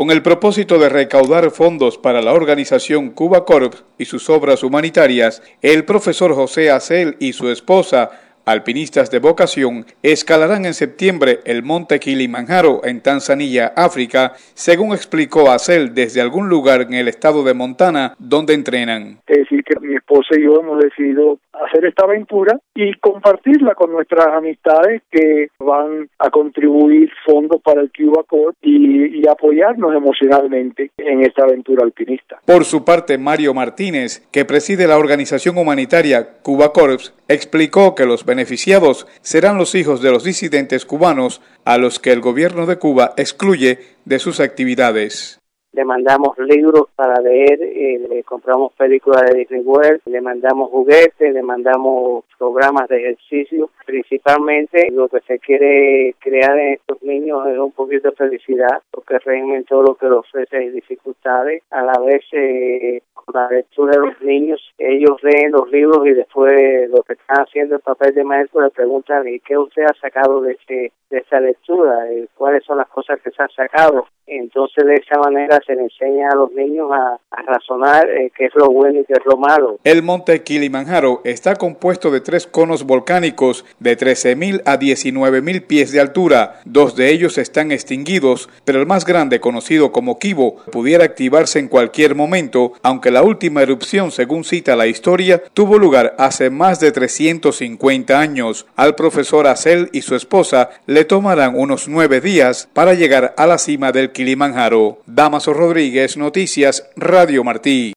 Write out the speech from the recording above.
Con el propósito de recaudar fondos para la organización Cuba Corps y sus obras humanitarias, el profesor José Acel y su esposa, alpinistas de vocación, escalarán en septiembre el monte Kilimanjaro en Tanzania, África, según explicó Acel desde algún lugar en el estado de Montana, donde entrenan. Es decir, que mi esposa y yo hemos decidido hacer esta aventura y compartirla con nuestras amistades que van a contribuir fondos para el Cuba Corps y apoyarnos emocionalmente en esta aventura alpinista. Por su parte, Mario Martínez, que preside la organización humanitaria Cuba Corps, explicó que los beneficiados serán los hijos de los disidentes cubanos a los que el gobierno de Cuba excluye de sus actividades. Le mandamos libros para leer, le compramos películas de Disney World, le mandamos juguetes, le mandamos programas de ejercicio. Principalmente lo que se quiere crear en estos niños es un poquito de felicidad, porque el régimen todo lo que le ofrece es dificultades. A la vez, con la lectura de los niños, ellos leen los libros y después lo que están haciendo el papel de maestro le preguntan ¿y qué usted ha sacado de esa lectura? ¿Cuáles son las cosas que se han sacado? Entonces de esa manera se le enseña a los niños a razonar qué es lo bueno y qué es lo malo. El monte Kilimanjaro está compuesto de 3 conos volcánicos de 13.000 a 19.000 pies de altura. 2 de ellos están extinguidos, pero el más grande, conocido como Kibo, pudiera activarse en cualquier momento, aunque la última erupción, según cita la historia, tuvo lugar hace más de 350 años. Al profesor Acel y su esposa le tomarán unos 9 días para llegar a la cima del Kilimanjaro. Damaso Rodríguez, Noticias Radio Martí.